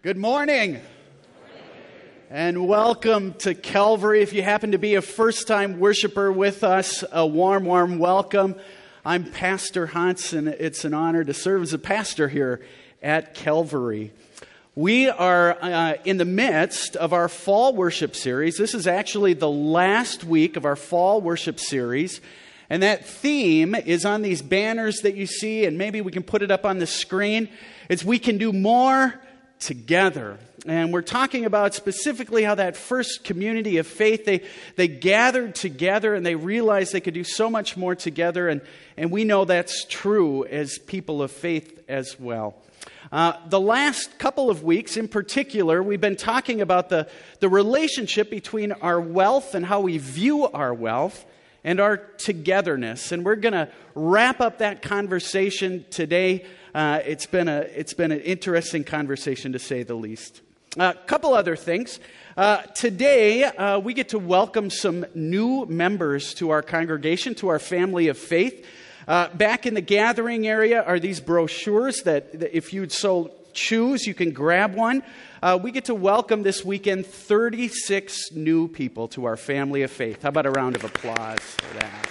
Good morning, and welcome to Calvary. If you happen to be a first-time worshiper with us, a warm welcome. I'm Pastor Hans, and it's an honor to serve as a pastor here at Calvary. We are in the midst of our fall worship series. This is actually the last week of our fall worship series, and that theme is on these banners that you see, and maybe we can put it up on the screen. It's "We Can Do More Together." And we're talking about specifically how that first community of faith, they gathered together and they realized they could do so much more together. And we know that's true as people of faith as well. The last couple of weeks in particular, we've been talking about the relationship between our wealth and how we view our wealth and our togetherness. And we're going to wrap up that conversation today. It's been an interesting conversation, to say the least. A couple other things. Today, we get to welcome some new members to our congregation, to our family of faith. Back in the gathering area are these brochures that if you'd so choose, you can grab one. We get to welcome this weekend 36 new people to our family of faith. How about a round of applause for that?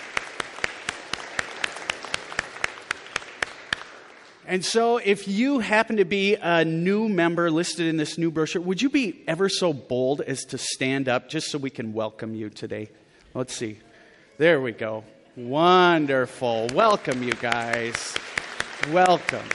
And so if you happen to be a new member listed in this new brochure, would you be ever so bold as to stand up just so we can welcome you today? Let's see. There we go. Wonderful. Welcome, you guys. Welcome.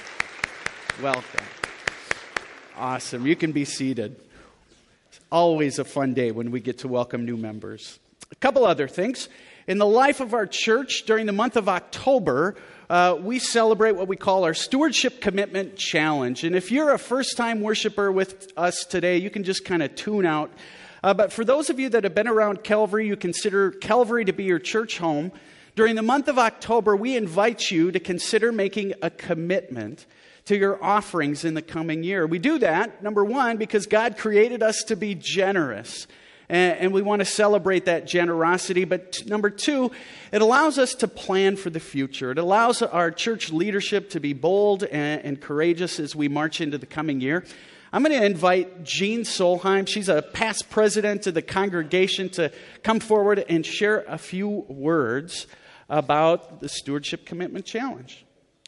Awesome. You can be seated. It's always a fun day when we get to welcome new members. A couple other things. In the life of our church, during the month of October, we celebrate what we call our Stewardship Commitment Challenge. And if you're a first-time worshiper with us today, you can just kind of tune out. But for those of you that have been around Calvary, you consider Calvary to be your church home. During the month of October, we invite you to consider making a commitment to your offerings in the coming year. We do that, number one, because God created us to be generous. And we want to celebrate that generosity. But number two, it allows us to plan for the future. It allows our church leadership to be bold and courageous as we march into the coming year. I'm going to invite Jean Solheim. She's a past president of the congregation to come forward and share a few words about the Stewardship Commitment Challenge.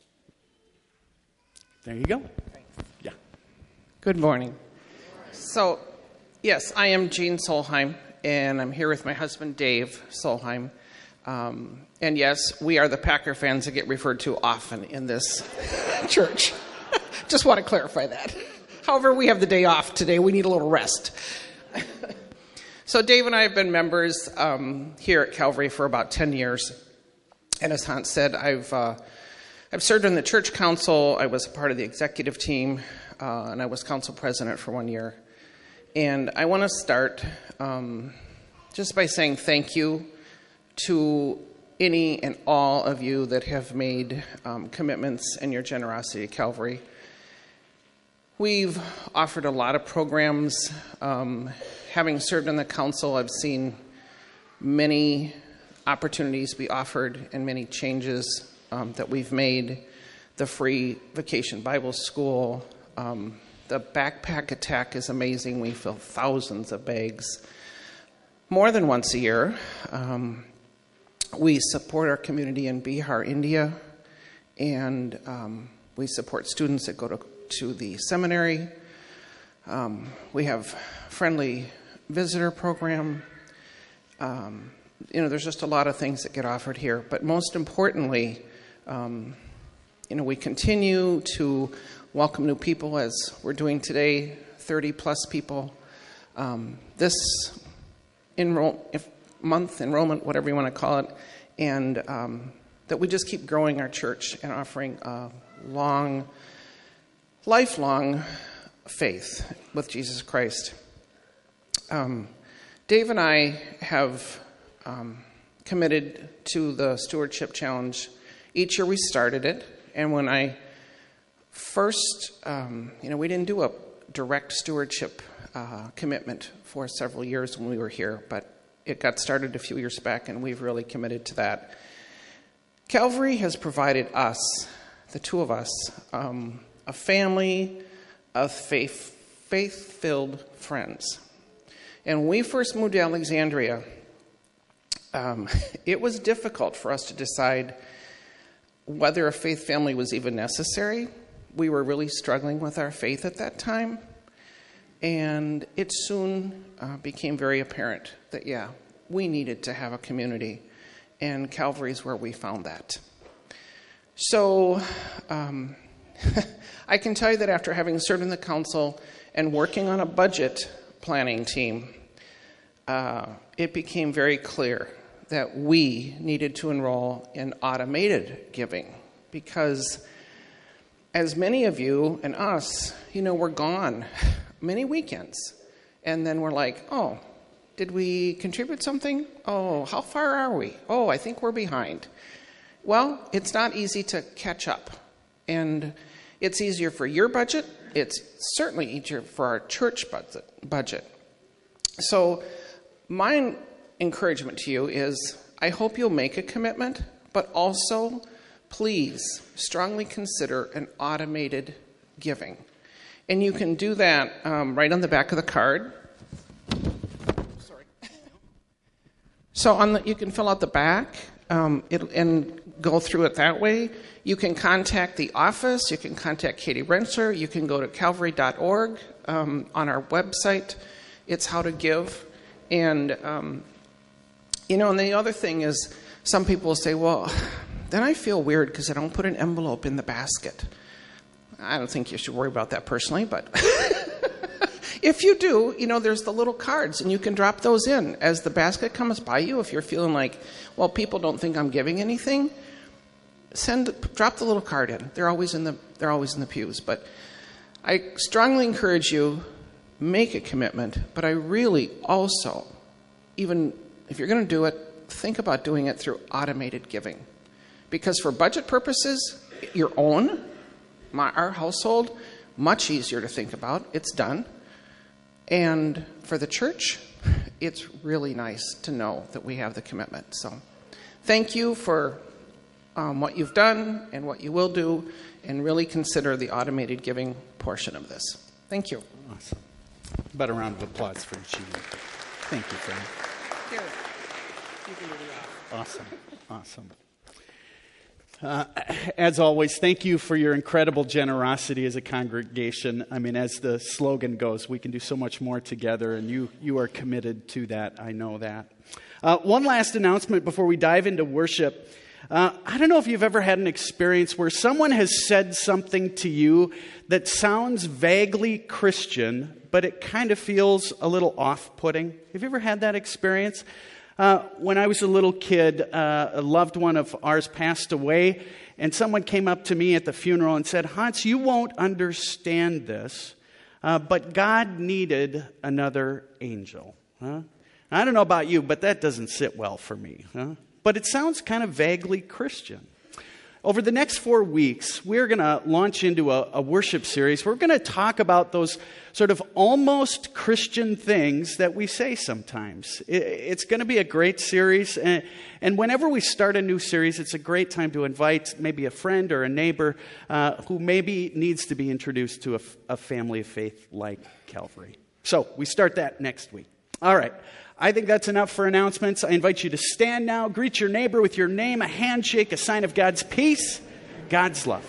There you go. Yeah. Good morning. So, yes, I am Jean Solheim, and I'm here with my husband, Dave Solheim. And yes, we are the Packer fans that get referred to often in this church. Just want to clarify that. However, we have the day off today. We need a little rest. So Dave and I have been members here at Calvary for about 10 years. And as Hans said, I've served in the church council. I was a part of the executive team, and I was council president for 1 year. And I want to start just by saying thank you to any and all of you that have made commitments in your generosity at Calvary. We've offered a lot of programs. Having served in the council, I've seen many opportunities be offered and many changes that we've made. The free vacation Bible school, the backpack attack is amazing. We fill thousands of bags more than once a year. We support our community in Bihar, India, and we support students that go to the seminary. We have friendly visitor program. There's just a lot of things that get offered here. But most importantly, we continue to welcome new people as we're doing today, 30 plus people. This month, enrollment, whatever you want to call it, and that we just keep growing our church and offering a lifelong faith with Jesus Christ. Dave and I have committed to the Stewardship Challenge. Each year we started it, and when I first, we didn't do a direct stewardship commitment for several years when we were here, but it got started a few years back, and we've really committed to that. Calvary has provided us, the two of us, a family of faith faith-filled friends. And when we first moved to Alexandria, it was difficult for us to decide whether a faith family was even necessary. We were really struggling with our faith at that time. And it soon became very apparent that, we needed to have a community. And Calvary is where we found that. So I can tell you that after having served in the council and working on a budget planning team, it became very clear that we needed to enroll in automated giving, because as many of you and us, we're gone many weekends. And then we're like, oh, did we contribute something? Oh, how far are we? Oh, I think we're behind. Well, it's not easy to catch up. And it's easier for your budget. It's certainly easier for our church budget. So my encouragement to you is I hope you'll make a commitment, but also please strongly consider an automated giving. And you can do that right on the back of the card. Sorry. So you can fill out the back and go through it that way. You can contact the office. You can contact Katie Rentzer. You can go to calvary.org on our website. It's how to give. And, and the other thing is some people will say, well, then I feel weird because I don't put an envelope in the basket. I don't think you should worry about that personally, but if you do, there's the little cards, and you can drop those in as the basket comes by you. If you're feeling like, well, people don't think I'm giving anything, drop the little card in. They're always in the pews. But I strongly encourage you, make a commitment. But I really also, even if you're going to do it, think about doing it through automated giving, because for budget purposes, your own. Our household, much easier to think about. It's done. And for the church, it's really nice to know that we have the commitment. So thank you for what you've done and what you will do, and really consider the automated giving portion of this. Thank you. Awesome. About a round of applause for Gene. Thank you, friend. Here. You can do it off. Awesome. As always, thank you for your incredible generosity as a congregation. I mean, as the slogan goes, we can do so much more together, and you are committed to that. I know that. One last announcement before we dive into worship. I don't know if you've ever had an experience where someone has said something to you that sounds vaguely Christian, but it kind of feels a little off-putting. Have you ever had that experience? When I was a little kid, a loved one of ours passed away, and someone came up to me at the funeral and said, Hans, you won't understand this, but God needed another angel. Huh? I don't know about you, but that doesn't sit well for me. Huh? But it sounds kind of vaguely Christian. Over the next 4 weeks, we're going to launch into a worship series. We're going to talk about those sort of almost Christian things that we say sometimes. It's going to be a great series. And whenever we start a new series, it's a great time to invite maybe a friend or a neighbor who maybe needs to be introduced to a family of faith like Calvary. So we start that next week. All right. I think that's enough for announcements. I invite you to stand now, greet your neighbor with your name, a handshake, a sign of God's peace, God's love.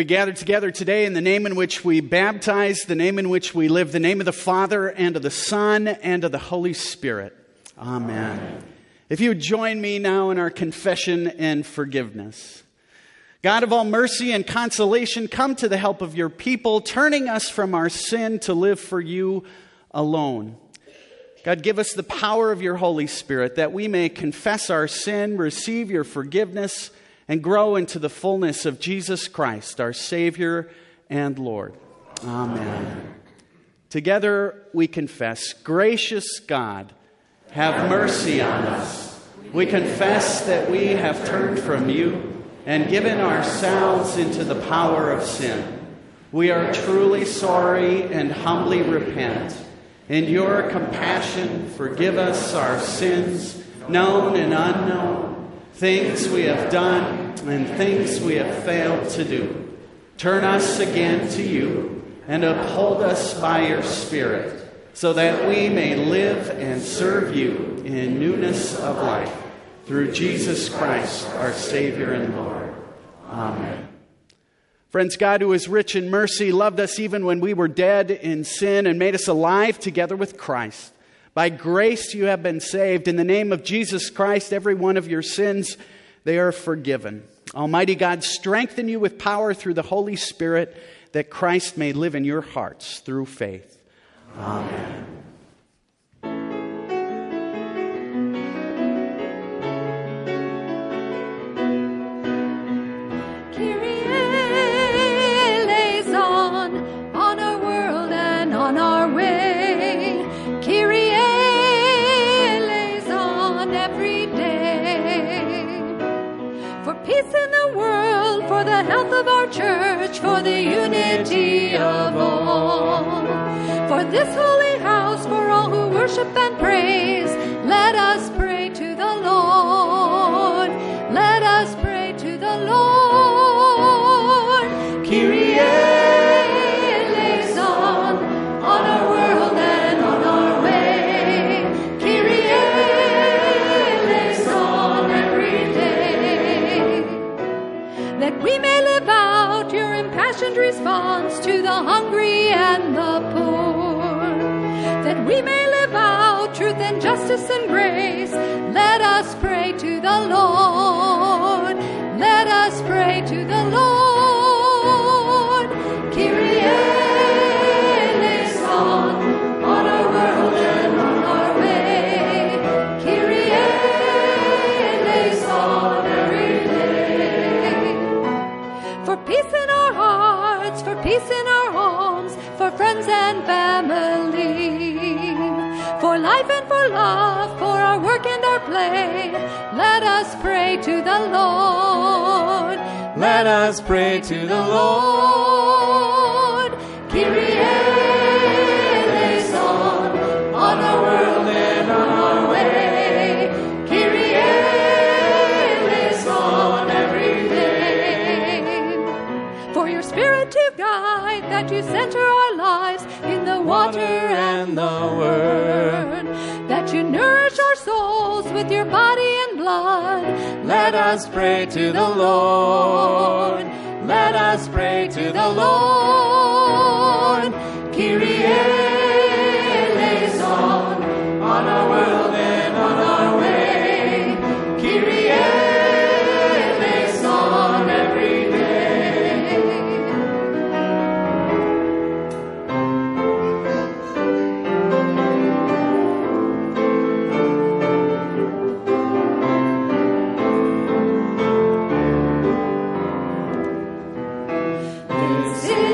gather together today in the name in which we baptize, the name in which we live, the name of the Father and of the Son and of the Holy Spirit. Amen. If you would join me now in our confession and forgiveness. God of all mercy and consolation, come to the help of your people, turning us from our sin to live for you alone. God, give us the power of your Holy Spirit that we may confess our sin, receive your forgiveness, and grow into the fullness of Jesus Christ, our Savior and Lord. Amen. Together we confess, gracious God, have mercy on us. We confess that we have turned from you and given ourselves into the power of sin. We are truly sorry and humbly repent. In your compassion, forgive us our sins, known and unknown, things we have done and things we have failed to do. Turn us again to you and uphold us by your Spirit, so that we may live and serve you in newness of life. Through Jesus Christ, our Savior and Lord. Amen. Friends, God, who is rich in mercy, loved us even when we were dead in sin and made us alive together with Christ. By grace you have been saved. In the name of Jesus Christ, every one of your sins, they are forgiven. Almighty God, strengthen you with power through the Holy Spirit, that Christ may live in your hearts through faith. Amen. Peace in the world, for the health of our church, for the unity of all. For this holy house, for all who worship and praise, let us pray to the Lord. Let us pray to the Lord. Kyrie eleison, on our world and on our way. Kyrie eleison every day. That we may live out your impassioned response to the hungry and the poor. That we may live out truth and justice and grace. Let us pray to the Lord. Let us pray to the Lord. Kyrie eleison, on our world and on our way. Kyrie eleison every day. For peace in our hearts, for peace in our homes, for friends and family, for life and for love, for our work and our play, let us pray to the Lord. Let us pray to the Lord. Kyrie eleison, on our world and on our way. Kyrie eleison every day. For your Spirit to guide, that you center our lives in the water and the word, that you nourish our souls with your body and blood. Let us pray to the Lord. Let us pray to the Lord. Kyrie eleison, on our world and on our way. Kyrie eleison every day. This is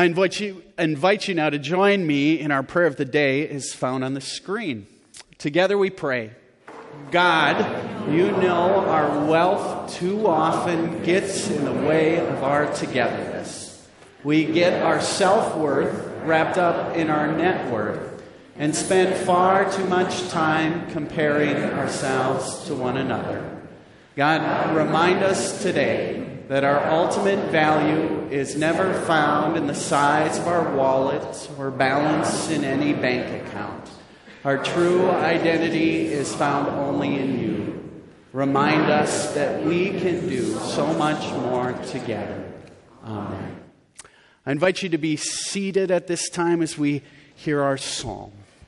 I invite you now to join me in our prayer of the day as found on the screen. Together we pray. God, you know our wealth too often gets in the way of our togetherness. We get our self-worth wrapped up in our net worth and spend far too much time comparing ourselves to one another. God, remind us today that our ultimate value is never found in the size of our wallet or balance in any bank account. Our true identity is found only in you. Remind us that we can do so much more together. Amen. I invite you to be seated at this time as we hear our psalm.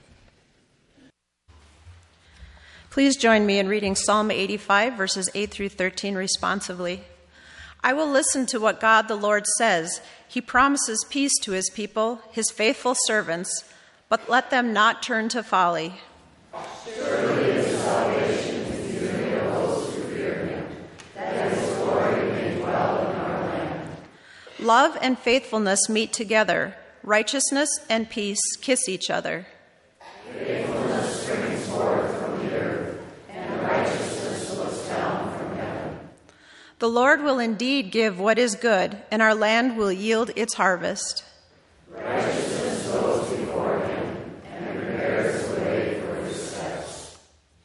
Please join me in reading Psalm 85, verses 8 through 13 responsively. I will listen to what God the Lord says. He promises peace to his people, his faithful servants, but let them not turn to folly. Surely his salvation is near those who fear him, that his glory may dwell in our land. Love and faithfulness meet together. Righteousness and peace kiss each other. Faithfulness springs forth from the earth, and righteousness looks down from heaven. The Lord will indeed give what is good, and our land will yield its harvest. Righteousness goes before him, and prepares the way for his steps.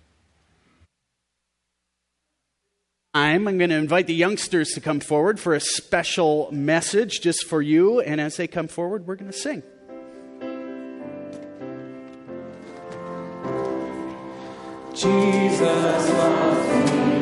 I'm going to invite the youngsters to come forward for a special message just for you. And as they come forward, we're going to sing. Jesus loves me.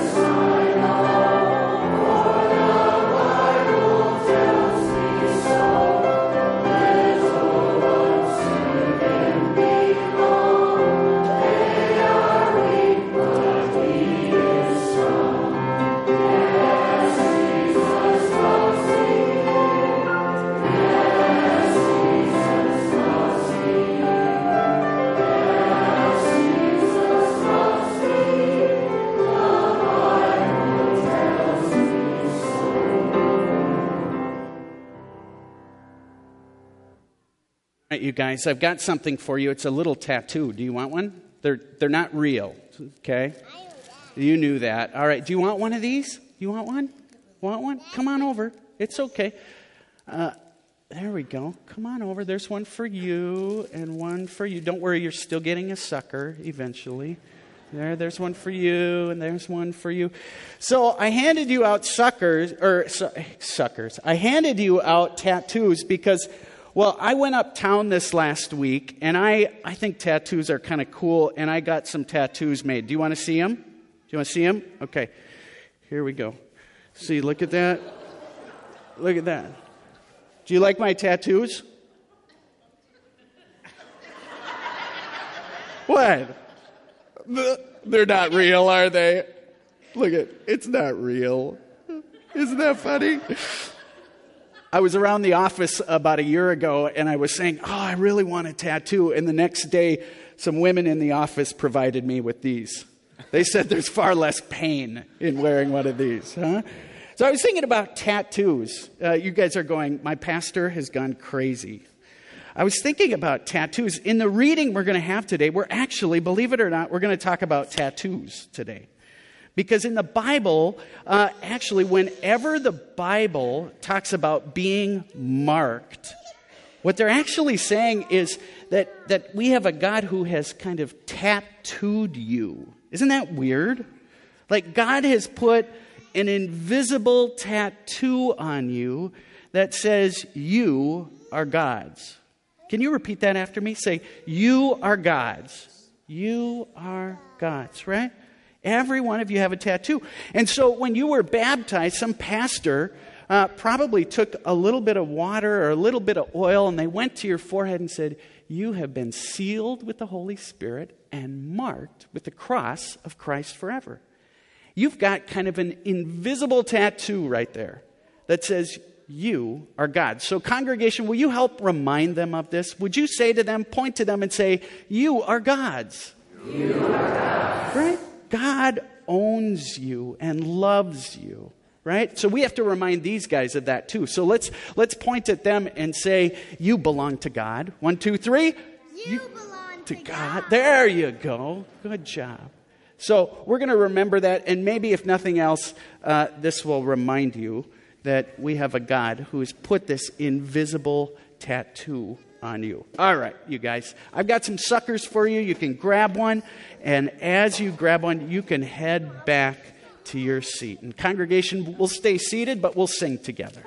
You guys, I've got something for you. It's a little tattoo. Do you want one? They're not real, okay? You knew that. All right, do you want one of these? You want one? Want one? Come on over. It's okay. There we go. Come on over. There's one for you and one for you. Don't worry, you're still getting a sucker eventually. There's one for you, and there's one for you. So I handed you out suckers. I handed you out tattoos because, well, I went uptown this last week, and I think tattoos are kind of cool, and I got some tattoos made. Do you want to see them? Do you want to see them? Okay. Here we go. See, look at that. Look at that. Do you like my tattoos? What? They're not real, are they? Look it's not real. Isn't that funny? I was around the office about a year ago, and I was saying, I really want a tattoo. And the next day, some women in the office provided me with these. They said there's far less pain in wearing one of these. Huh? So I was thinking about tattoos. You guys are going, my pastor has gone crazy. I was thinking about tattoos. In the reading we're going to have today, we're actually, believe it or not, we're going to talk about tattoos today. Because in the Bible, actually, whenever the Bible talks about being marked, what they're actually saying is that we have a God who has kind of tattooed you. Isn't that weird? Like God has put an invisible tattoo on you that says you are God's. Can you repeat that after me? Say, you are God's. You are God's, right? Every one of you have a tattoo. And so when you were baptized, some pastor probably took a little bit of water or a little bit of oil, and they went to your forehead and said, you have been sealed with the Holy Spirit and marked with the cross of Christ forever. You've got kind of an invisible tattoo right there that says you are God. So congregation, will you help remind them of this? Would you say to them, point to them and say, you are God's. You are God's. Right? God owns you and loves you, right? So we have to remind these guys of that too. So let's point at them and say, you belong to God. 1, 2, 3. You belong to God. There you go. Good job. So we're going to remember that, and maybe if nothing else, this will remind you that we have a God who has put this invisible tattoo on you. All right, you guys. I've got some suckers for you. You can grab one, and as you grab one, you can head back to your seat. And congregation, we'll stay seated, but we'll sing together.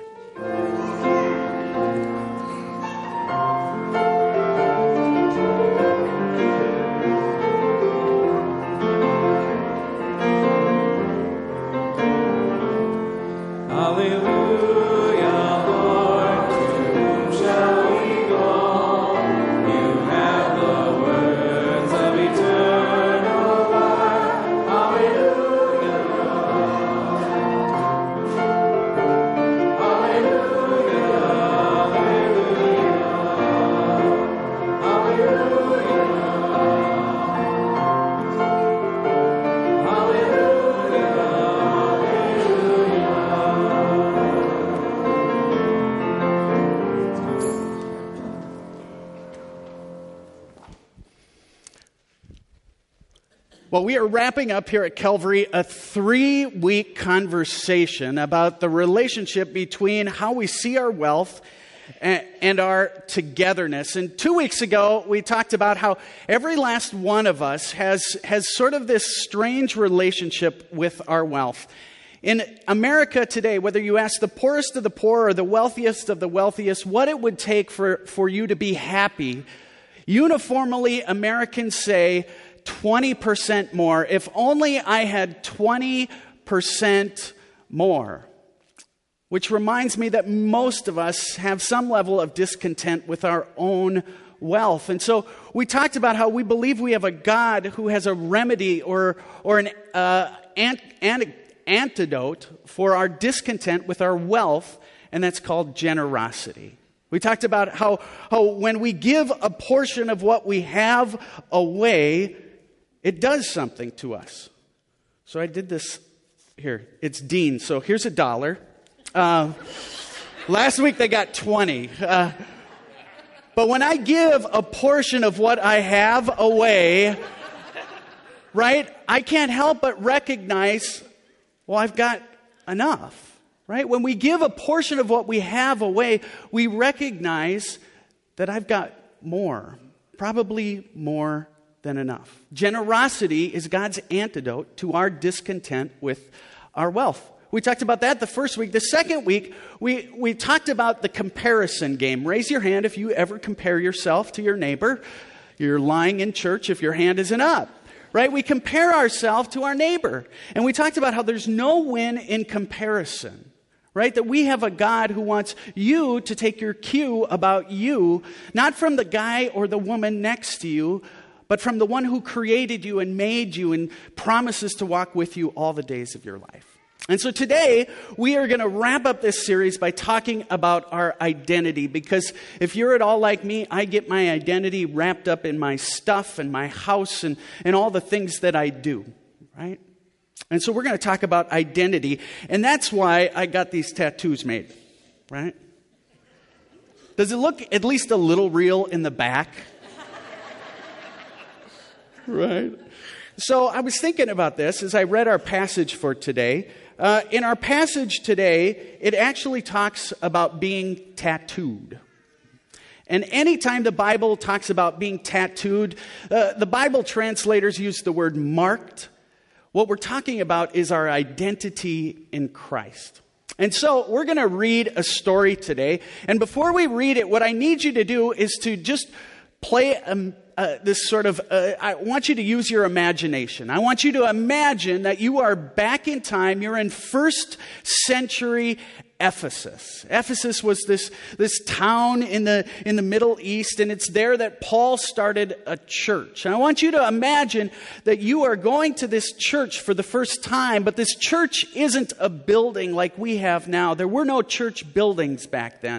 Well, we are wrapping up here at Calvary a 3-week conversation about the relationship between how we see our wealth and our togetherness. And 2 weeks ago, we talked about how every last one of us has sort of this strange relationship with our wealth. In America today, whether you ask the poorest of the poor or the wealthiest of the wealthiest what it would take for you to be happy, uniformly Americans say 20% more. If only I had 20% more. Which reminds me that most of us have some level of discontent with our own wealth. And so we talked about how we believe we have a God who has a remedy or an antidote for our discontent with our wealth, and that's called generosity. We talked about how when we give a portion of what we have away, it does something to us. So I did this here. It's Dean. So here's $1. Last week they got 20. But when I give a portion of what I have away, right, I can't help but recognize, well, I've got enough, right? When we give a portion of what we have away, we recognize that I've got more, probably more than enough. Generosity is God's antidote to our discontent with our wealth. We talked about that the first week. The second week, we talked about the comparison game. Raise your hand if you ever compare yourself to your neighbor. You're lying in church if your hand isn't up, right? We compare ourselves to our neighbor. And we talked about how there's no win in comparison, right? That we have a God who wants you to take your cue about you, not from the guy or the woman next to you, but from the one who created you and made you and promises to walk with you all the days of your life. And so today, we are going to wrap up this series by talking about our identity. Because if you're at all like me, I get my identity wrapped up in my stuff and my house and all the things that I do, right? And so we're going to talk about identity. And that's why I got these tattoos made, right? Does it look at least a little real in the back? Right. So I was thinking about this as I read our passage for today. In our passage today, it actually talks about being tattooed. And anytime the Bible talks about being tattooed, the Bible translators use the word marked. What we're talking about is our identity in Christ. And so we're going to read a story today. And before we read it, what I need you to do is to just play this sort of, I want you to use your imagination. I want you to imagine that you are back in time. You're in first century Ephesus. Ephesus was this town in the Middle East, and it's there that Paul started a church. And I want you to imagine that you are going to this church for the first time, but this church isn't a building like we have now. There were no church buildings back then.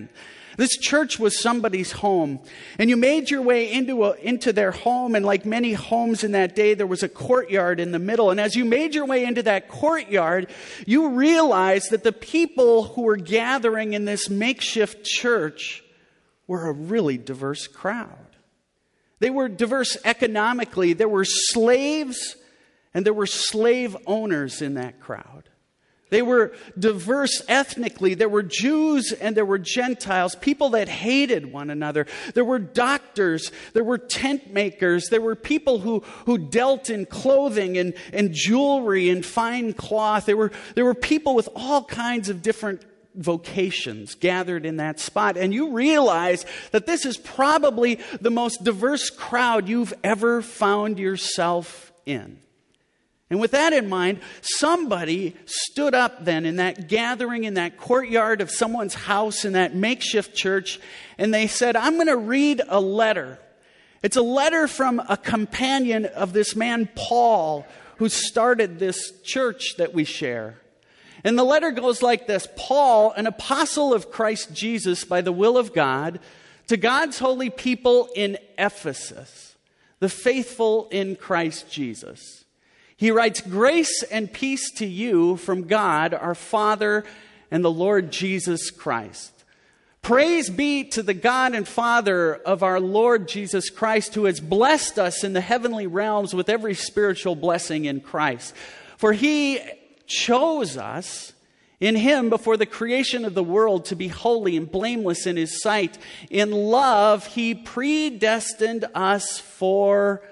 This church was somebody's home. And you made your way into their home. And like many homes in that day, there was a courtyard in the middle. And as you made your way into that courtyard, you realized that the people who were gathering in this makeshift church were a really diverse crowd. They were diverse economically. There were slaves and there were slave owners in that crowd. They were diverse ethnically. There were Jews and there were Gentiles, people that hated one another. There were doctors. There were tent makers. There were people who dealt in clothing and jewelry and fine cloth. There were people with all kinds of different vocations gathered in that spot. And you realize that this is probably the most diverse crowd you've ever found yourself in. And with that in mind, somebody stood up then in that gathering, in that courtyard of someone's house, in that makeshift church, and they said, I'm going to read a letter. It's a letter from a companion of this man, Paul, who started this church that we share. And the letter goes like this: Paul, an apostle of Christ Jesus by the will of God, to God's holy people in Ephesus, the faithful in Christ Jesus. He writes, grace and peace to you from God, our Father, and the Lord Jesus Christ. Praise be to the God and Father of our Lord Jesus Christ, who has blessed us in the heavenly realms with every spiritual blessing in Christ. For he chose us in him before the creation of the world to be holy and blameless in his sight. In love, he predestined us for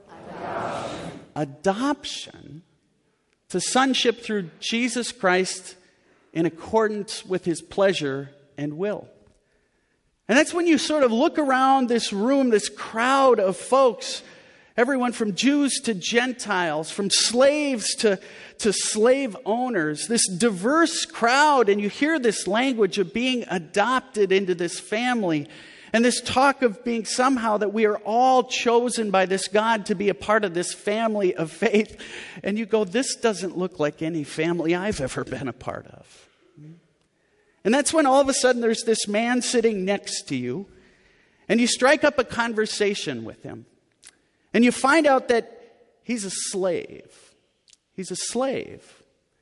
adoption to sonship through Jesus Christ in accordance with his pleasure and will. And that's when you sort of look around this room, this crowd of folks, everyone from Jews to Gentiles, from slaves to slave owners, this diverse crowd, and you hear this language of being adopted into this family. And this talk of being somehow that we are all chosen by this God to be a part of this family of faith. And you go, this doesn't look like any family I've ever been a part of. And that's when all of a sudden there's this man sitting next to you. And you strike up a conversation with him. And you find out that he's a slave. He's a slave.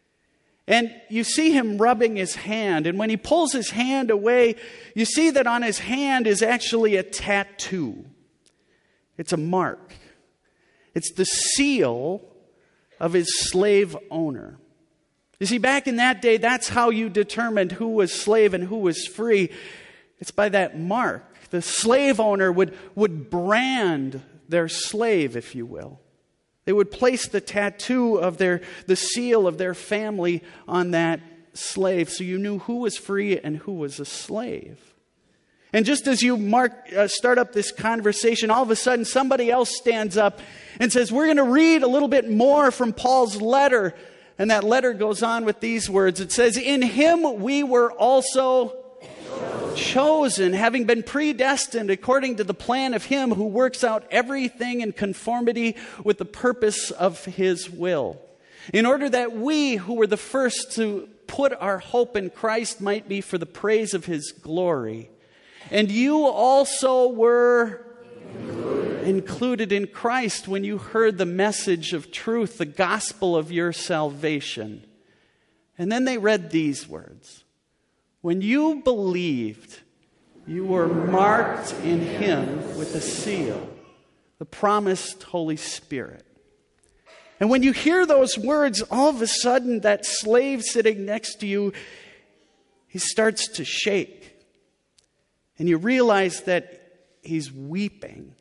And you see him rubbing his hand. And when he pulls his hand away, you see that on his hand is actually a tattoo. It's a mark. It's the seal of his slave owner. You see, back in that day, that's how you determined who was slave and who was free. It's by that mark. The slave owner would brand their slave, if you will. They would place the tattoo of the seal of their family on that slave, so you knew who was free and who was a slave. And just as you start up this conversation, all of a sudden somebody else stands up and says, we're going to read a little bit more from Paul's letter. And that letter goes on with these words. It says, in him we were also chosen, having been predestined according to the plan of him who works out everything in conformity with the purpose of his will, in order that we who were the first to put our hope in Christ might be for the praise of his glory. And you also were included in Christ when you heard the message of truth, the gospel of your salvation. And then they read these words. When you believed, you were marked in him with a seal, the promised Holy Spirit. And when you hear those words, all of a sudden that slave sitting next to you, he starts to shake. And you realize that he's weeping.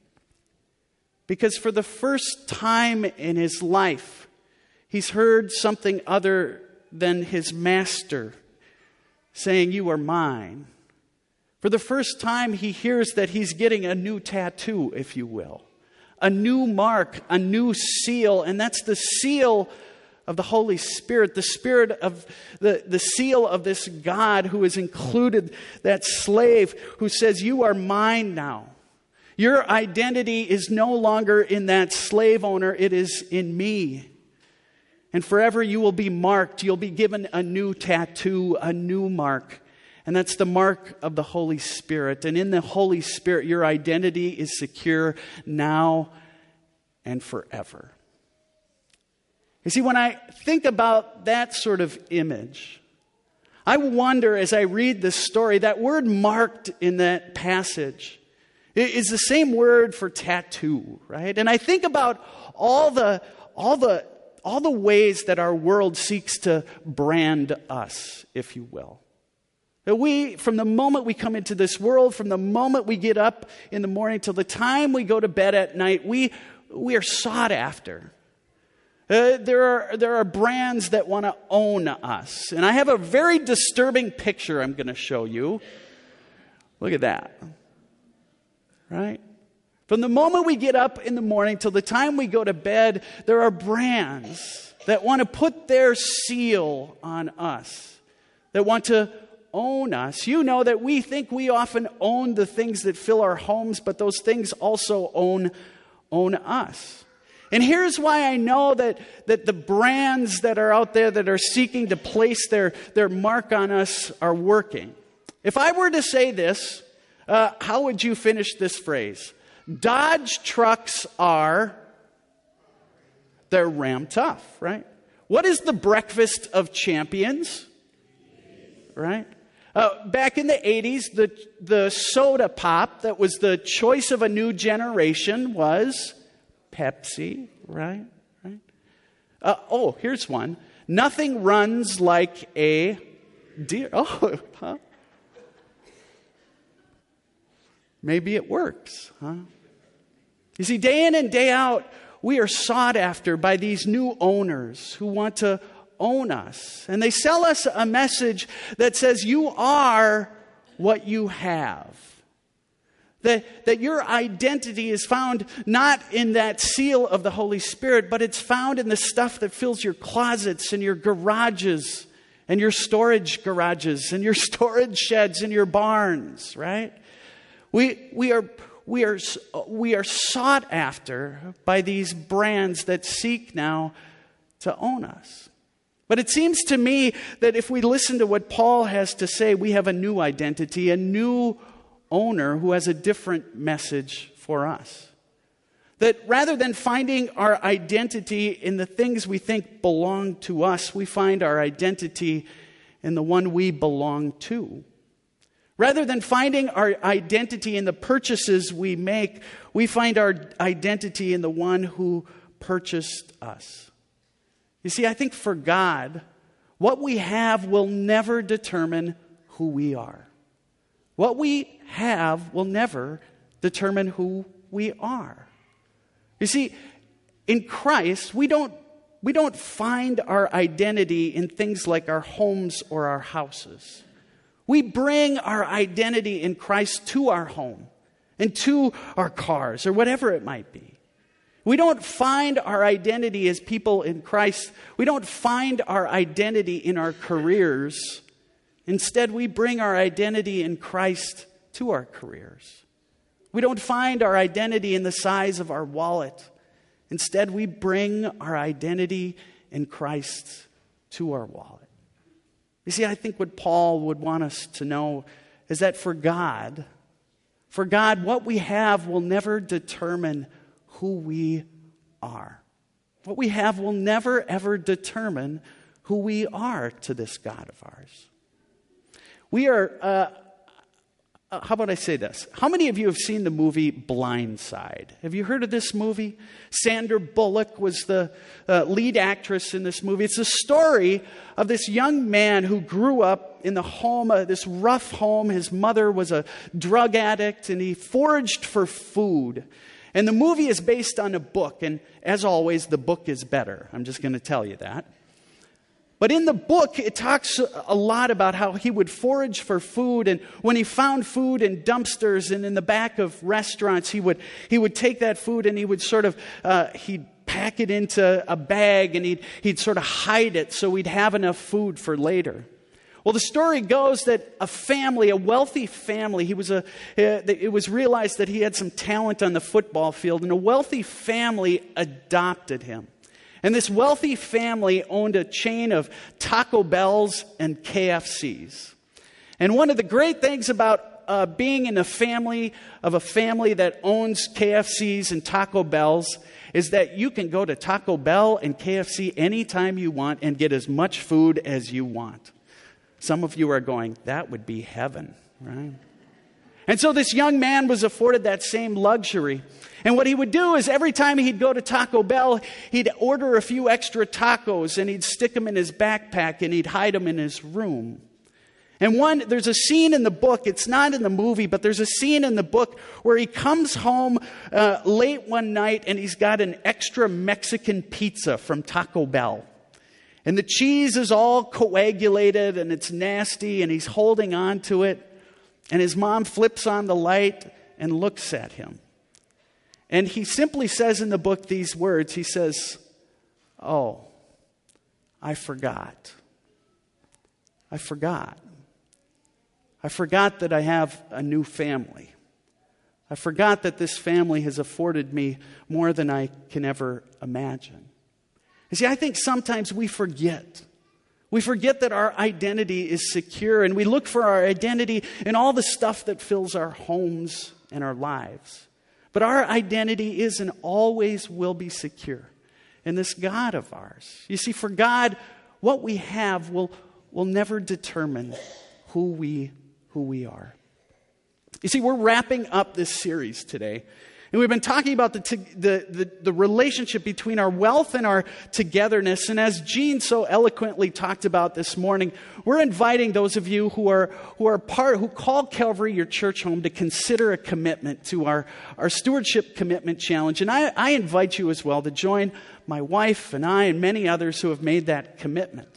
Because for the first time in his life, he's heard something other than his master saying, you are mine. For the first time, he hears that he's getting a new tattoo, if you will. A new mark, a new seal, and that's the seal of the Holy Spirit, the spirit of the seal of this God who has included that slave who says, you are mine now. Your identity is no longer in that slave owner, it is in me. And forever you will be marked. You'll be given a new tattoo, a new mark. And that's the mark of the Holy Spirit. And in the Holy Spirit, your identity is secure now and forever. You see, when I think about that sort of image, I wonder as I read this story, that word marked in that passage is the same word for tattoo, right? And I think about all the ways that our world seeks to brand us, if you will. That we, from the moment we come into this world, from the moment we get up in the morning till the time we go to bed at night, we are sought after. There are brands that want to own us. And I have a very disturbing picture I'm going to show you. Look at that. Right? From the moment we get up in the morning till the time we go to bed, there are brands that want to put their seal on us, that want to own us. You know that we think we often own the things that fill our homes, but those things also own us. And here's why I know that the brands that are out there that are seeking to place their mark on us are working. If I were to say this, how would you finish this phrase? Dodge trucks they're Ram Tough, right? What is the breakfast of champions? Right? Back in the 80s, the soda pop that was the choice of a new generation was Pepsi, right? Here's one. Nothing runs like a deer. Oh, huh? Maybe it works, huh? You see, day in and day out, we are sought after by these new owners who want to own us. And they sell us a message that says you are what you have. That your identity is found not in that seal of the Holy Spirit, but it's found in the stuff that fills your closets and your garages and your storage garages and your storage sheds and your barns, right? We are sought after by these brands that seek now to own us. But it seems to me that if we listen to what Paul has to say, we have a new identity, a new owner who has a different message for us. That rather than finding our identity in the things we think belong to us, we find our identity in the one we belong to. Rather than finding our identity in the purchases we make, we find our identity in the one who purchased us. You see, I think for God, what we have will never determine who we are. What we have will never determine who we are. You see, in Christ, we don't find our identity in things like our homes or our houses. We bring our identity in Christ to our home and to our cars or whatever it might be. We don't find our identity as people in Christ. We don't find our identity in our careers. Instead, we bring our identity in Christ to our careers. We don't find our identity in the size of our wallet. Instead, we bring our identity in Christ to our wallet. You see, I think what Paul would want us to know is that for God, what we have will never determine who we are. What we have will never, ever determine who we are to this God of ours. We are, how about I say this? How many of you have seen the movie Blind Side? Have you heard of this movie? Sandra Bullock was the lead actress in this movie. It's a story of this young man who grew up in the home, this rough home. His mother was a drug addict, and he foraged for food. And the movie is based on a book, and as always, the book is better. I'm just going to tell you that. But in the book, it talks a lot about how he would forage for food, and when he found food in dumpsters and in the back of restaurants, he would take that food and he would sort of he'd pack it into a bag and he'd sort of hide it so he'd have enough food for later. Well, the story goes that a wealthy family, it was realized that he had some talent on the football field, and a wealthy family adopted him. And this wealthy family owned a chain of Taco Bells and KFCs. And one of the great things about being in a family that owns KFCs and Taco Bells is that you can go to Taco Bell and KFC anytime you want and get as much food as you want. Some of you are going, that would be heaven, right? And so this young man was afforded that same luxury. And what he would do is every time he'd go to Taco Bell, he'd order a few extra tacos and he'd stick them in his backpack and he'd hide them in his room. And there's a scene in the book, it's not in the movie, but there's a scene in the book where he comes home late one night and he's got an extra Mexican pizza from Taco Bell. And the cheese is all coagulated and it's nasty and he's holding on to it. And his mom flips on the light and looks at him. And he simply says in the book these words. He says, "Oh, I forgot. I forgot. I forgot that I have a new family. I forgot that this family has afforded me more than I can ever imagine." You see, I think sometimes we forget. We forget that our identity is secure, and we look for our identity in all the stuff that fills our homes and our lives. But our identity is and always will be secure in this God of ours. You see, for God, what we have will never determine who we are. You see, we're wrapping up this series today. And we've been talking about the relationship between our wealth and our togetherness. And as Gene so eloquently talked about this morning, we're inviting those of you who call Calvary your church home to consider a commitment to our stewardship commitment challenge. And I invite you as well to join my wife and I and many others who have made that commitment.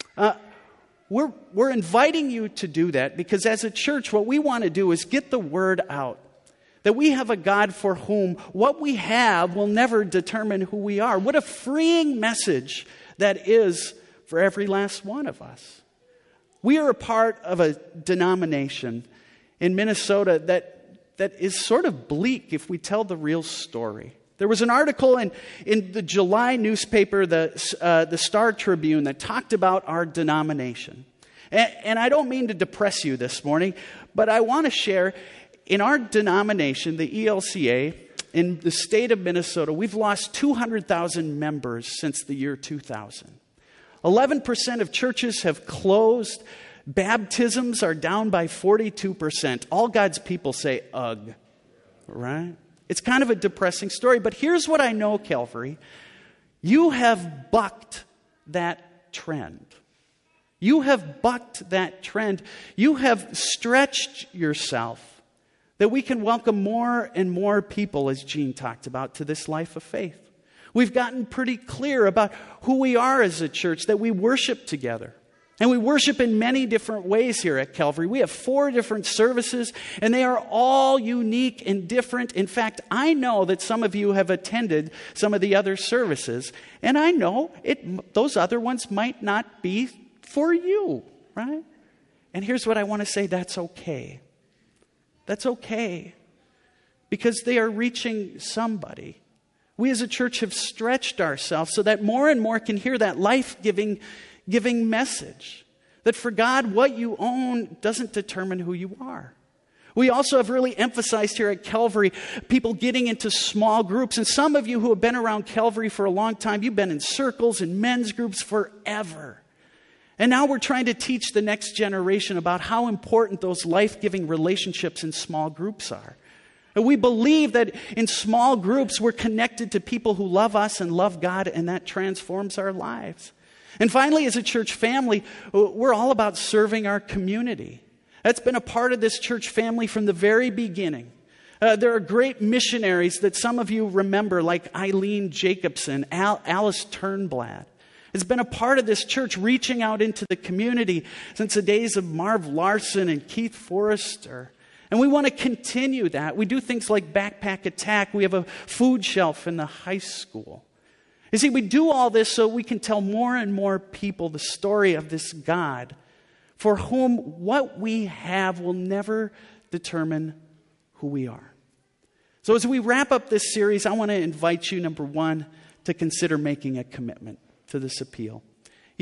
We're inviting you to do that because as a church, what we want to do is get the word out. That we have a God for whom what we have will never determine who we are. What a freeing message that is for every last one of us. We are a part of a denomination in Minnesota that is sort of bleak if we tell the real story. There was an article in the July newspaper, the Star Tribune, that talked about our denomination. And I don't mean to depress you this morning, but I want to share. In our denomination, the ELCA, in the state of Minnesota, we've lost 200,000 members since the year 2000. 11% of churches have closed. Baptisms are down by 42%. All God's people say, ugh, right? It's kind of a depressing story, but here's what I know, Calvary. You have bucked that trend. You have bucked that trend. You have stretched yourself that we can welcome more and more people, as Gene talked about, to this life of faith. We've gotten pretty clear about who we are as a church, that we worship together. And we worship in many different ways here at Calvary. We have 4 different services, and they are all unique and different. In fact, I know that some of you have attended some of the other services, and I know those other ones might not be for you, right? And here's what I want to say, that's okay. That's okay, because they are reaching somebody. We as a church have stretched ourselves so that more and more can hear that life-giving message. That for God, what you own doesn't determine who you are. We also have really emphasized here at Calvary people getting into small groups. And some of you who have been around Calvary for a long time, you've been in circles and men's groups forever. And now we're trying to teach the next generation about how important those life-giving relationships in small groups are. And we believe that in small groups we're connected to people who love us and love God, and that transforms our lives. And finally, as a church family, we're all about serving our community. That's been a part of this church family from the very beginning. There are great missionaries that some of you remember, like Eileen Jacobson, Alice Turnblad. It's been a part of this church reaching out into the community since the days of Marv Larson and Keith Forrester. And we want to continue that. We do things like Backpack Attack. We have a food shelf in the high school. You see, we do all this so we can tell more and more people the story of this God for whom what we have will never determine who we are. So as we wrap up this series, I want to invite you, number one, to consider making a commitment to this appeal.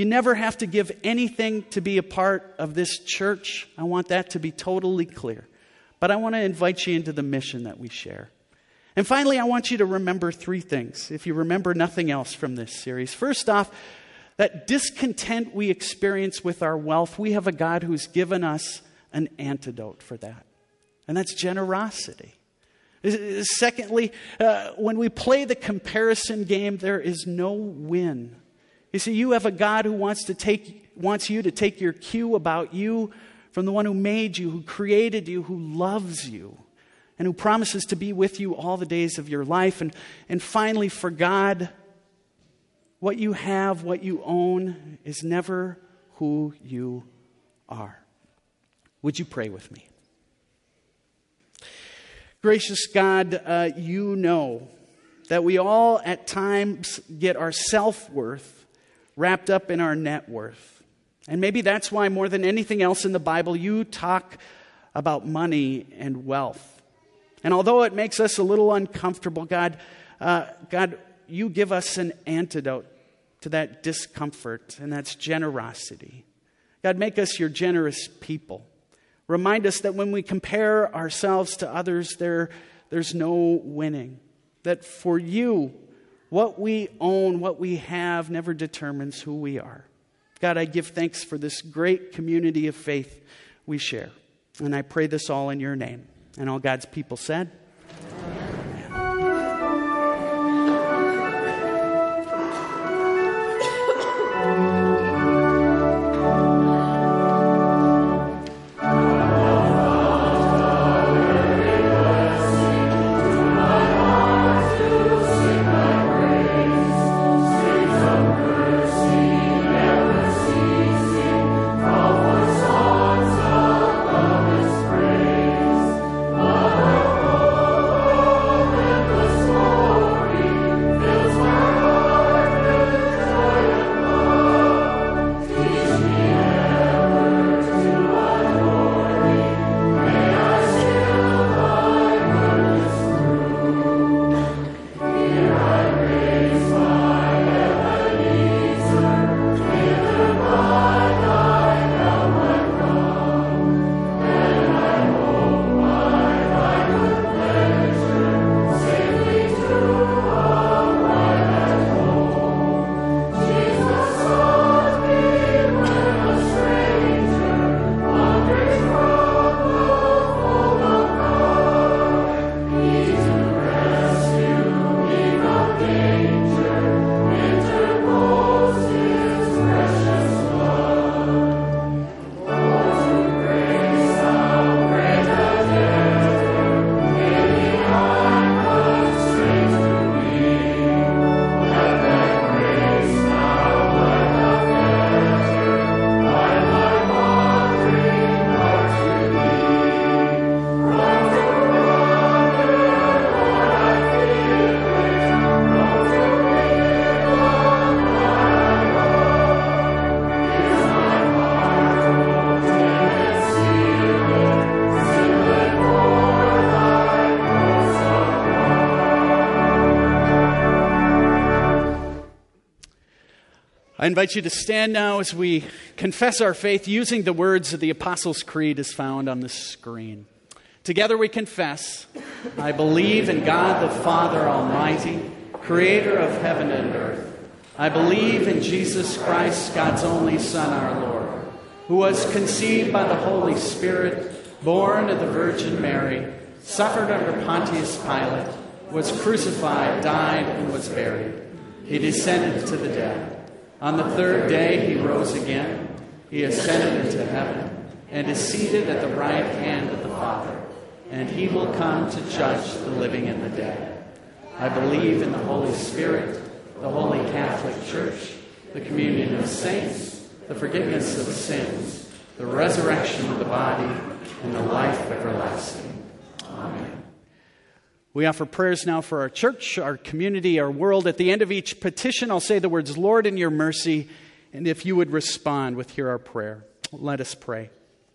You never have to give anything to be a part of this church. I want that to be totally clear. But I want to invite you into the mission that we share. And finally, I want you to remember 3 things, if you remember nothing else from this series. First off, that discontent we experience with our wealth, we have a God who's given us an antidote for that. And that's generosity. Secondly, when we play the comparison game, there is no win. You see, you have a God who wants you to take your cue about you from the one who made you, who created you, who loves you, and who promises to be with you all the days of your life. And finally, for God, what you have, what you own, is never who you are. Would you pray with me? Gracious God, you know that we all at times get our self-worth wrapped up in our net worth. And maybe that's why more than anything else in the Bible, you talk about money and wealth. And although it makes us a little uncomfortable, God, you give us an antidote to that discomfort, and that's generosity. God, make us your generous people. Remind us that when we compare ourselves to others, there's no winning. That for you, what we own, what we have, never determines who we are. God, I give thanks for this great community of faith we share. And I pray this all in your name. And all God's people said, I invite you to stand now as we confess our faith using the words of the Apostles' Creed as found on the screen. Together we confess, I believe in God the Father Almighty, creator of heaven and earth. I believe in Jesus Christ, God's only Son, our Lord, who was conceived by the Holy Spirit, born of the Virgin Mary, suffered under Pontius Pilate, was crucified, died, and was buried. He descended to the dead. On the third day he rose again. He ascended into heaven and is seated at the right hand of the Father. And he will come to judge the living and the dead. I believe in the Holy Spirit, the Holy Catholic Church, the communion of saints, the forgiveness of sins, the resurrection of the body, and the life everlasting. Amen. We offer prayers now for our church, our community, our world. At the end of each petition, I'll say the words, Lord, in your mercy, and if you would respond with hear our prayer. Let us pray.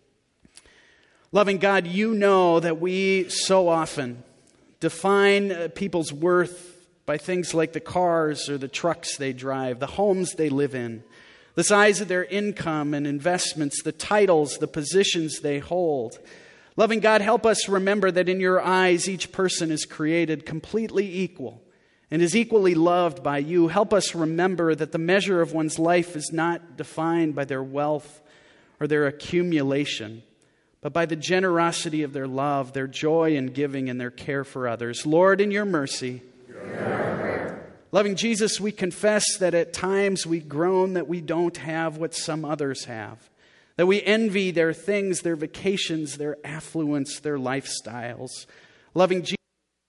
Loving God, you know that we so often define people's worth by things like the cars or the trucks they drive, the homes they live in, the size of their income and investments, the titles, the positions they hold. Loving God, help us remember that in your eyes, each person is created completely equal and is equally loved by you. Help us remember that the measure of one's life is not defined by their wealth or their accumulation, but by the generosity of their love, their joy in giving, and their care for others. Lord, in your mercy, loving Jesus, we confess that at times we groan that we don't have what some others have, that we envy their things, their vacations, their affluence, their lifestyles. Loving Jesus,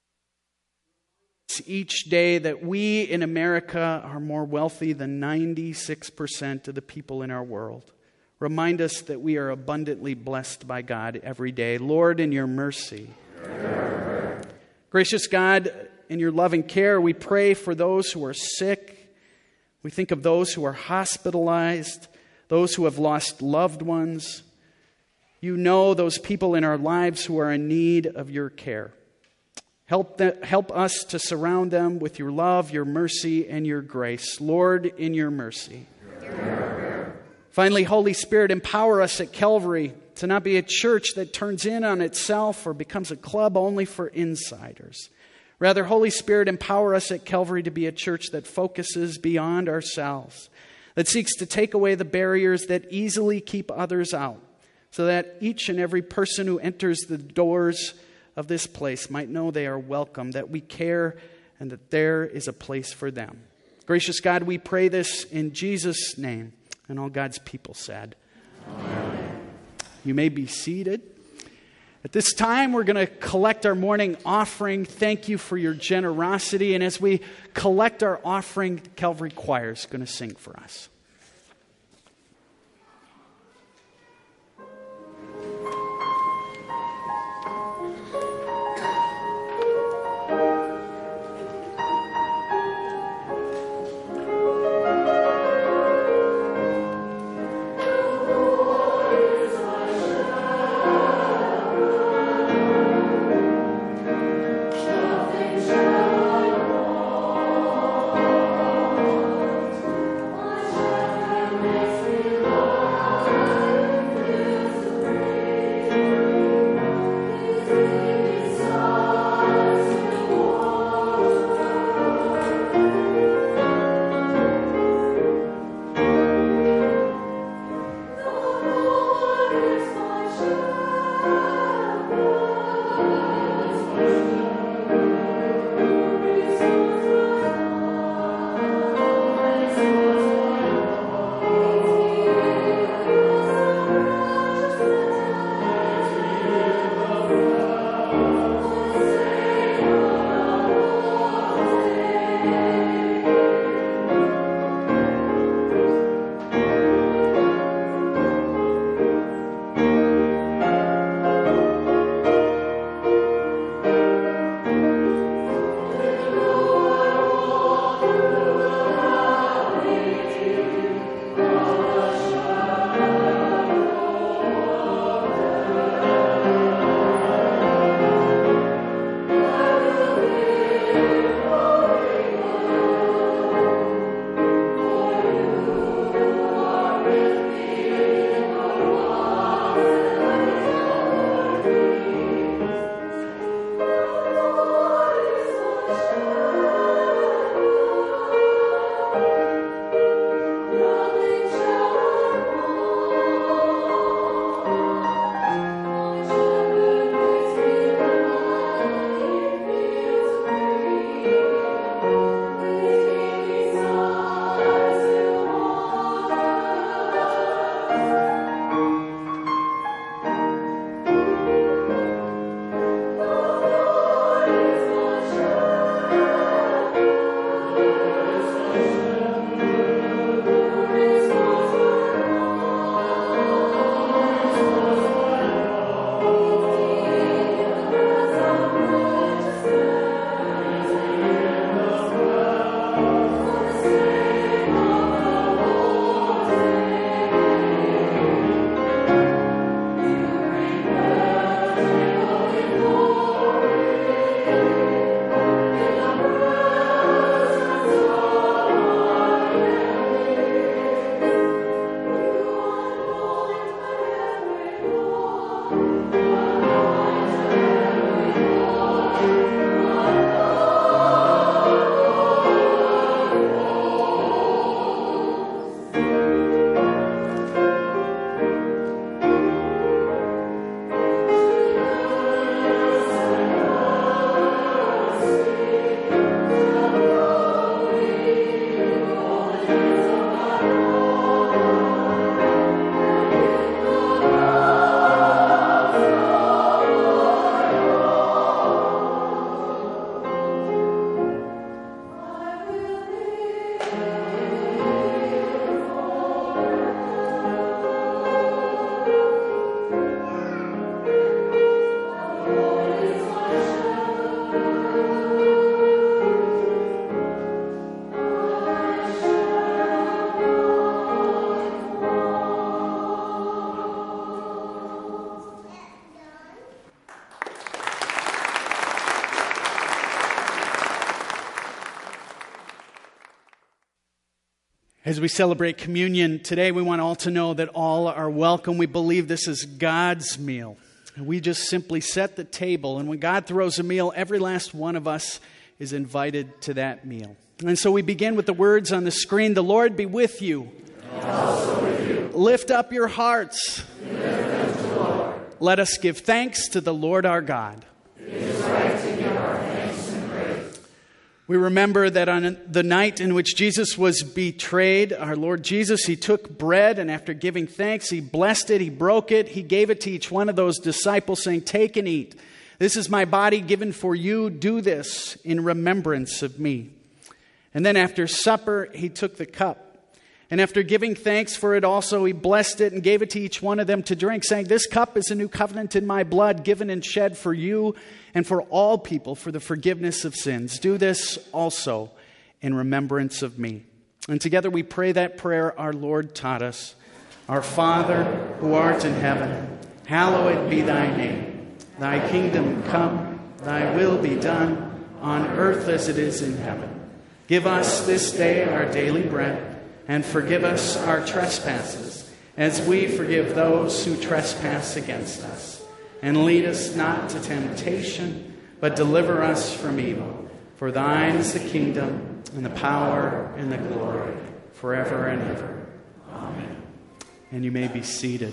each day that we in America are more wealthy than 96% of the people in our world. Remind us that we are abundantly blessed by God every day. Lord, in your mercy. Gracious God, in your loving care, we pray for those who are sick. We think of those who are hospitalized, those who have lost loved ones. You know those people in our lives who are in need of your care. Help us to surround them with your love, your mercy, and your grace. Lord, in your mercy. Finally, Holy Spirit, empower us at Calvary to not be a church that turns in on itself or becomes a club only for insiders. Rather, Holy Spirit, empower us at Calvary to be a church that focuses beyond ourselves, that seeks to take away the barriers that easily keep others out, so that each and every person who enters the doors of this place might know they are welcome, that we care, and that there is a place for them. Gracious God, we pray this in Jesus' name. And all God's people said, Amen. You may be seated. At this time, we're going to collect our morning offering. Thank you for your generosity. And as we collect our offering, the Calvary Choir is going to sing for us. Thank you. As we celebrate communion today, we want all to know that all are welcome. We believe this is God's meal. And we just simply set the table. And when God throws a meal, every last one of us is invited to that meal. And so we begin with the words on the screen. The Lord be with you. And also with you. Lift up your hearts. We lift them to the Lord. Let us give thanks to the Lord our God. It is right to give our thanks and praise. We remember that on the night in which Jesus was betrayed, our Lord Jesus, He took bread, and after giving thanks, He blessed it, He broke it, He gave it to each one of those disciples, saying, "Take and eat. This is my body given for you. Do this in remembrance of me." And then after supper, He took the cup. And after giving thanks for it also, He blessed it and gave it to each one of them to drink, saying, "This cup is a new covenant in my blood, given and shed for you and for all people for the forgiveness of sins. Do this also in remembrance of me." And together we pray that prayer our Lord taught us. Our Father, who art in heaven, hallowed be thy name. Thy kingdom come, thy will be done, on earth as it is in heaven. Give us this day our daily bread, and forgive us our trespasses, as we forgive those who trespass against us. And lead us not to temptation, but deliver us from evil. For thine is the kingdom, and the power, and the glory, forever and ever. Amen. And you may be seated.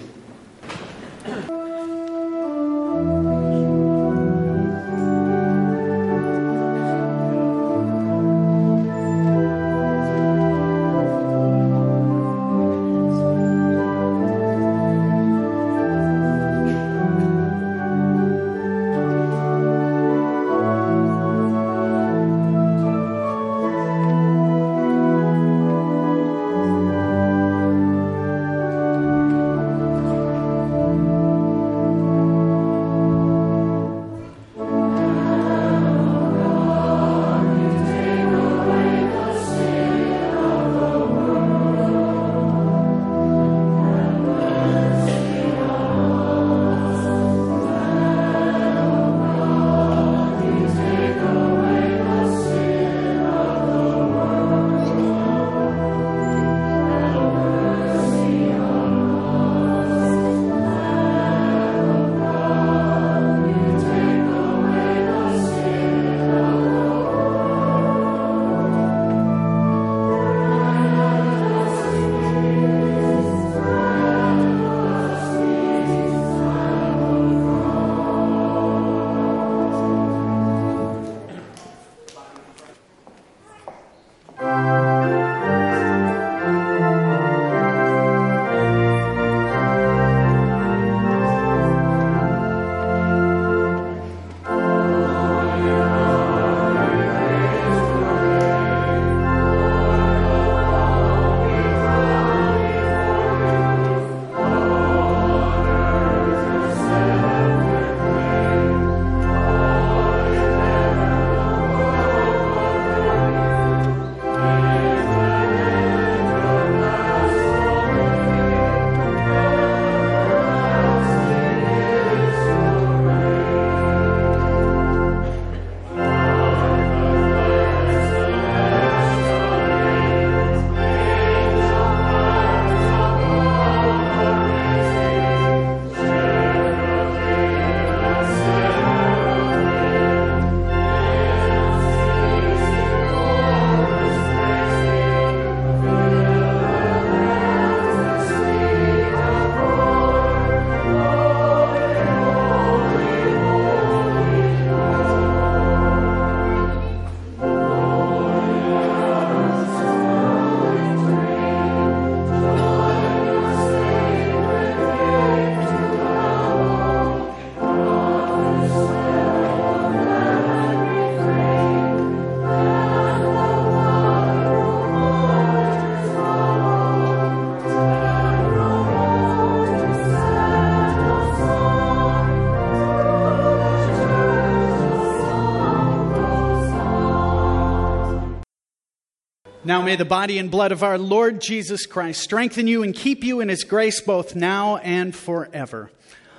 Now may the body and blood of our Lord Jesus Christ strengthen you and keep you in His grace both now and forever.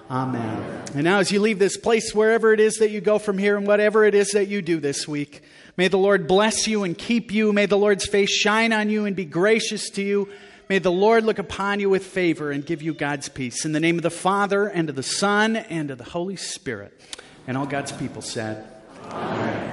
Amen. And now as you leave this place, wherever it is that you go from here and whatever it is that you do this week, may the Lord bless you and keep you. May the Lord's face shine on you and be gracious to you. May the Lord look upon you with favor and give you God's peace. In the name of the Father, and of the Son, and of the Holy Spirit. And all God's people said, Amen.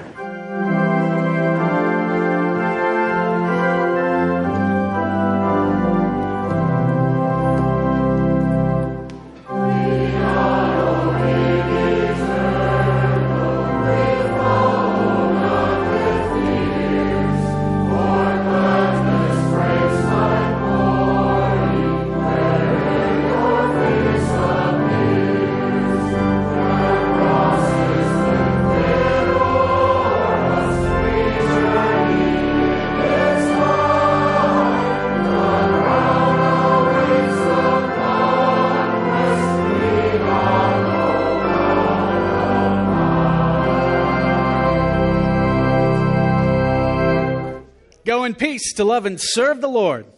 Go in peace to love and serve the Lord.